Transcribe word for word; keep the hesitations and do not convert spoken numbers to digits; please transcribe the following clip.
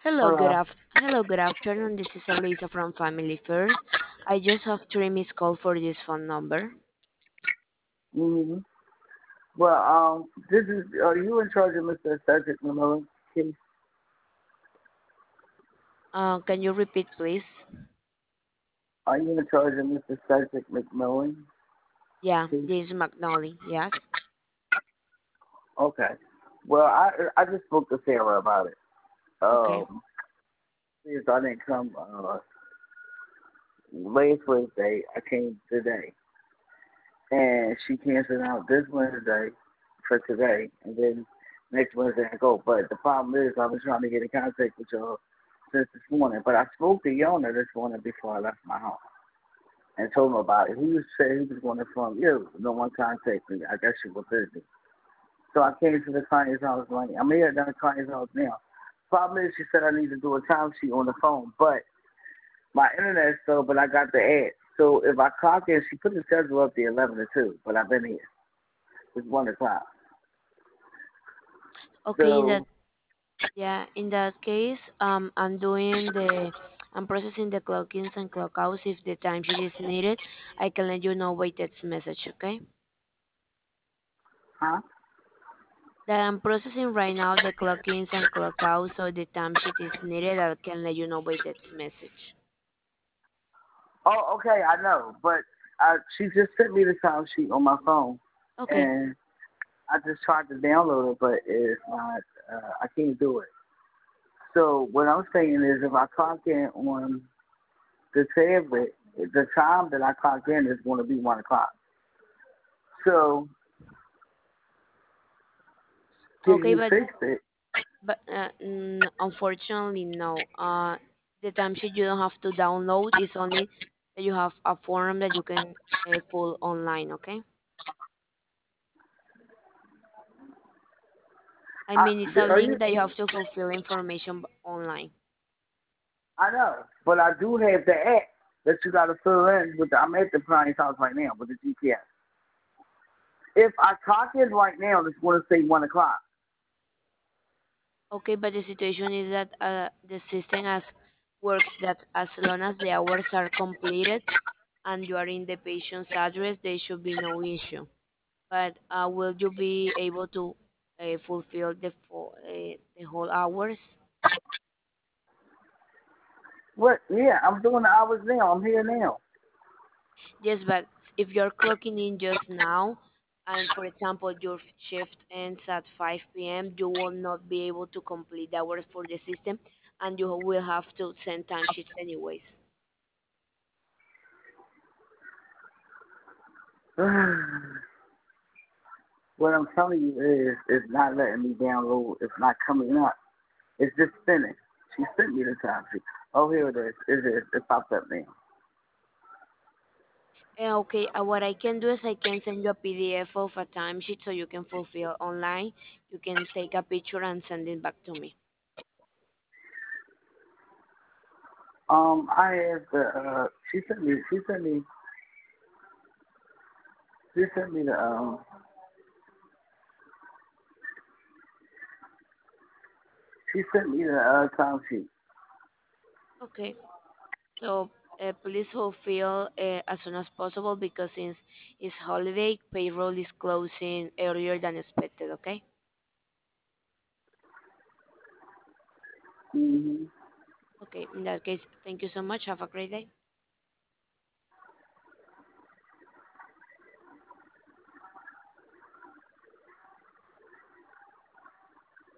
Hello, good Hello. af- Hello, good afternoon. This is Elisa from Family First. I just have three missed call for this phone number. hmm Well, um, this is. Are you in charge of Mister Cedric Malone case? Uh, can you repeat, please? Are you in charge of Mister Cedric McMillan Yeah, case? this is McNally. Yes. Okay. Well, I I just spoke to Sarah about it. Okay. Um, since I didn't come uh, last Wednesday, I came today, and she canceled out this Wednesday for today, and then next Wednesday I go. But the problem is, I've been trying to get in contact with y'all since this morning. But I spoke to Yona this morning before I left my house and told him about it. He was saying he was going to inform you. No one contacted me. I guess you were busy. So I came to the client's house like I'm here at the client's house now. Problem is, she said I need to do a timesheet on the phone, but my internet's slow, but I got the ad. So if I clock in, she put the schedule up to eleven to two, but I've been here. It's one o'clock. Okay. In that So, yeah, in that case, um, I'm doing the I'm processing the clock ins and clock outs. If the timesheet is needed, I can let you know by text message. Okay. huh? That I'm processing right now the clock ins and clock outs. So the timesheet is needed, I can let you know by text message. Oh, okay, I know, but uh, she just sent me the timesheet on my phone, Okay. and I just tried to download it, but it's not. Uh, I can't do it. So what I'm saying is, if I clock in on the tablet, the time that I clock in is going to be one o'clock. So can Okay, you but fix it? But uh, mm, unfortunately, no. Uh, the timesheet you don't have to download. It's only that you have a form that you can uh, fill online. Okay. I I, mean, it's a are link you? that you have to fulfill information b- online. I know, but I do have the app that you got to fill in with. The, I'm at the client's house right now with the G P S. If I clock in right now, it's going to say one o'clock. Okay, but the situation is that uh, the system as works that as long as the hours are completed and you are in the patient's address, there should be no issue. But uh, will you be able to uh, fulfill the full, uh, the whole hours? What? Yeah, I'm doing the hours now. I'm here now. Yes, but if you're clocking in just now, and for example, your f- shift ends at five p m, you will not be able to complete the hours for the system, and you will have to send timesheets anyways. What I'm telling you is, it's not letting me download. It's not coming up. It's just spinning. She sent me the time sheet. Oh, here it is. It is. It popped up now. Eh, okay, uh, what I can do is I can send you a P D F of a timesheet so you can fulfill online. You can take a picture and send it back to me. Um, I have the. Uh, she sent me. She sent me. She sent me the. Um, she sent me the uh, time sheet. Okay, so uh, please fulfill uh, as soon as possible because since it's holiday, payroll is closing earlier than expected. Okay. Mm-hmm. Okay, in that case, thank you so much. Have a great day.